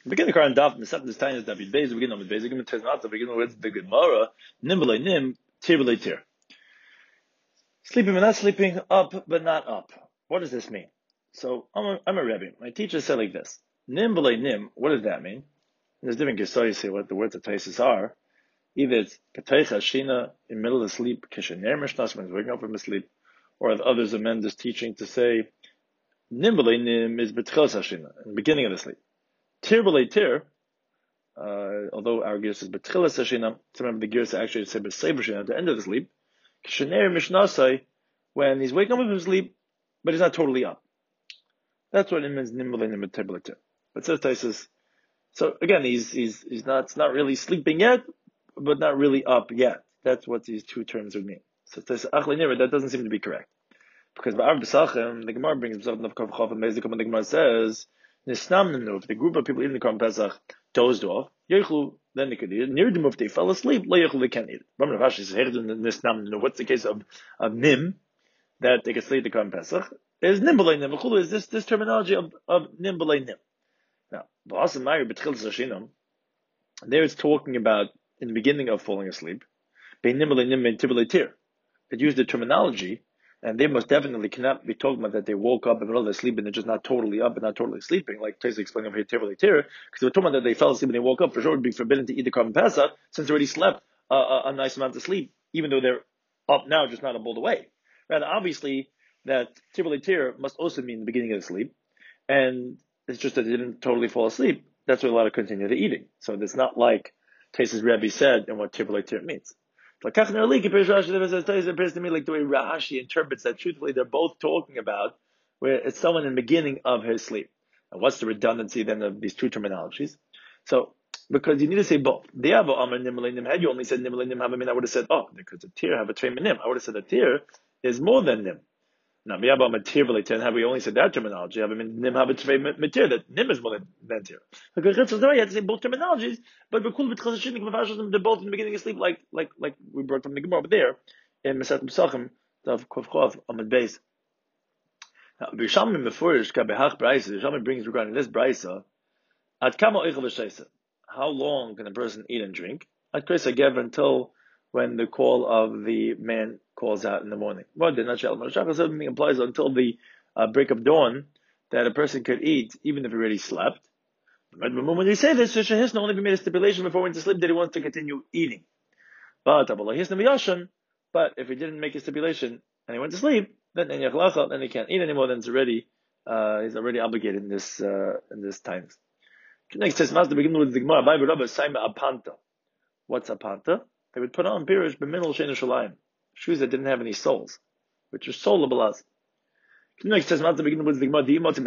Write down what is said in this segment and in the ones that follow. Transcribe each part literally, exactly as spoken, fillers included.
Begin the current daf. The second time is David Beis. Begin with Beis. Begin with Begin with the Gemara. Nimble nim, tir tir. Sleeping but not sleeping, up but not up. What does this mean? So I'm a, I'm a Rebbe. My teacher said like this: Nimble nim. What does that mean? And there's different gesoyis here. What the words of Taisus are. Either it's Pateicha Shina in the middle of sleep, Kishaner Mishnas when he's waking up from his sleep, or the others amend this teaching to say Nimble nim is Betchilas Hashina in the beginning of the sleep. Tir b'lei tir, uh, although our gear says betchilas hashina, some of the gears actually say b'sever shina at the end of the sleep. Kishener mishnasai, when he's waking up from sleep, but he's not totally up. That's what it means nimble nim tir b'lei tir. But says Taisus, so again, he's he's he's not it's not really sleeping yet, but not really up yet. That's what these two terms would mean. So Taisus achlei nira, that doesn't seem to be correct, because ba'ar b'sachem, the Gemara brings himself in the Chav and the Gemara says. If the group of people eating the Korban Pesach dozed off, then they could eat it. Near them, if they fell asleep, they can't eat it. What's the case of, of nim, that they can sleep the Korban Pesach? Is nim b'lei nim. Is this, this terminology of, of nim b'lei nim. Now, there it's talking about in the beginning of falling asleep. It used the terminology. And they most definitely cannot be talking about that they woke up in the middle of their sleep and they're just not totally up and not totally sleeping, like Taisus explained over here, tir tir, because they were talking about that they fell asleep and they woke up. For sure, it would be forbidden to eat the Korban Pesach since they already slept a, a, a nice amount of sleep, even though they're up now, just not up all the way. Rather, obviously, that tir tir must also mean the beginning of the sleep, and it's just that they didn't totally fall asleep. That's why a lot of continue the eating. So it's not like Taisus Rebbe said and what tir tir means. It appears to me like the way Rashi interprets that truthfully, they're both talking about where it's someone in the beginning of his sleep. And what's the redundancy then of these two terminologies? So, because you need to say both. Had you only said nim nim, I would have said, oh, because the tir have a trei nim. I would have said the tir is more than nim. Now, have we only said that terminology? I mean, nim have a trei tir, that nim is more than, than tir. Because you had to say both terminologies, but they're both in the beginning of sleep, like like like we brought from the Gemara over there in Masechet Pesachim of Kovchov Amud Beis. Now, B'Yishalmi Mefurish Kabehach Brayso, B'Yishalmi brings regarding this Brayso, Ad Kama Oichel V'Sheisa. How long can a person eat and drink? Ad Kresa Gever until when the call of the man calls out in the morning. Well, the nutshell, something implies until the uh, break of dawn that a person could eat even if he already slept. But when they say this, Hisna only made a stipulation before he went to sleep that he wants to continue eating. But but if he didn't make a stipulation and he went to sleep, then then he can't eat anymore. Then it's already uh, he's already obligated in this uh, in this time. Next says, "Mas the beginning with the Gemara." What's a panta? They would put on pirish b'minol shein shalayim, shoes that didn't have any soles, which are soleable as. Next says, "Mas the beginning with the Gemara."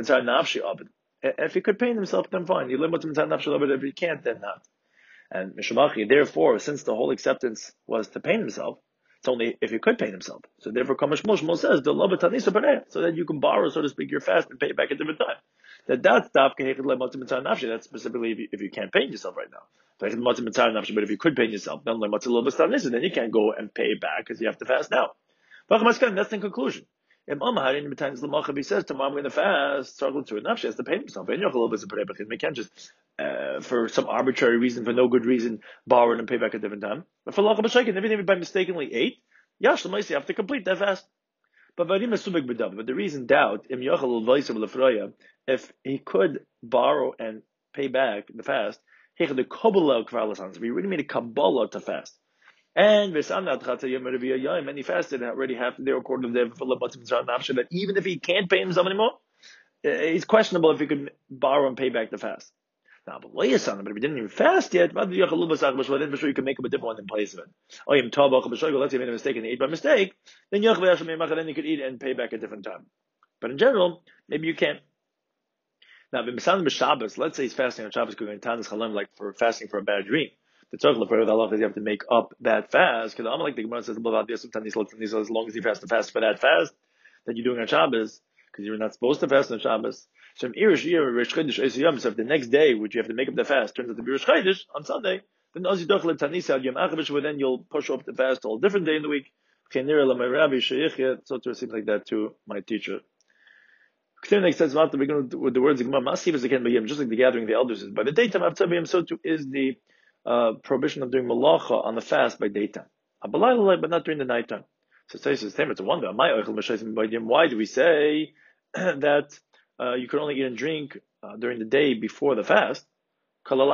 If he could paint himself, then fine. If he can't, then not. And Mishamachi, therefore, since the whole acceptance was to paint himself, it's only if he could paint himself. So therefore, Kamash Shmuel says, so that you can borrow, so to speak, your fast and pay it back at a different time. That that's that's specifically if you, if you can't paint yourself right now. But if you could paint yourself, then you can't go and pay it back because you have to fast now. That's the conclusion. If he says tomorrow I'm going to fast, struggle to enough, she has to pay himself. We can't just, uh, for some arbitrary reason, for no good reason, borrow it and pay back at a different time. But for Lacha B'Shaikin, everything by mistakenly ate, Yash L'Maisi, you have to complete that fast. But but there is in doubt, if he could borrow and pay back the fast, he really made a Kabbalah to fast. And and he fasted already half the day according to the that even if he can't pay himself anymore, it's questionable if he could borrow and pay back the fast. Now, but but if he didn't even fast yet, then for sure you can make him a different one in place of it. Let's say he made a mistake and he ate by mistake, then you could eat and pay back at a different time. But in general, maybe you can't. Now, let's say he's fasting on Shabbos, like for fasting for a bad dream. The tzarich for the halacha is you have to make up that fast. Because I'm like the Gemara says, as long as you fast the fast for that fast that you're doing on Shabbos, because you're not supposed to fast on Shabbos. So if the next day, which you have to make up the fast, turns out to be Rosh Chodesh on Sunday, then then you'll push up the fast to a different day in the week. So it seems like that to my teacher. Clearly, it says not to begin with the words "masiv" is again just like the gathering of the elders is by the daytime. Avtzavim, so too is the uh, prohibition of doing malacha on the fast by daytime, but not during the nighttime. So it says, it's a wonder. Why do we say that uh, you can only eat and drink uh, during the day before the fast? All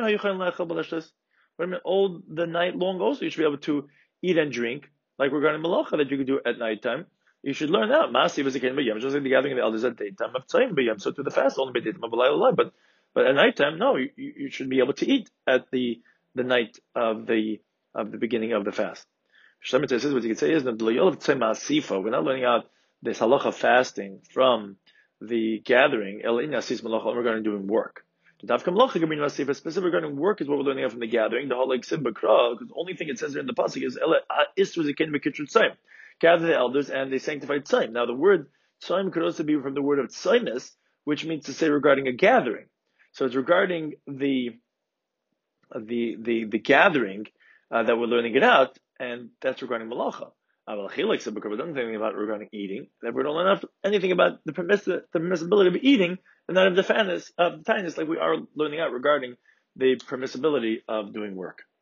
the night long also you should be able to eat and drink, like regarding malacha that you could do at nighttime. You should learn that. Masiv is a kind of just like the gathering of the elders at daytime. So to the fast only by daytime, but but at nighttime, no, you, you should be able to eat at the the night of the of the beginning of the fast. What you can say is we're not learning out this halacha fasting from the gathering. We're going to doing work. Specifically regarding work is what we're learning out from the gathering. The whole like because the only thing it says here in the pasuk is gather the elders and they sanctified tzayim. Now the word tzayim could also be from the word of tzaymus, which means to say regarding a gathering. So it's regarding the the the the gathering uh, that we're learning it out, and that's regarding malacha. But we don't learn anything about regarding eating. That we don't learn anything about the permiss the permissibility of eating, and not of the fairness of the tightness, like we are learning out regarding the permissibility of doing work.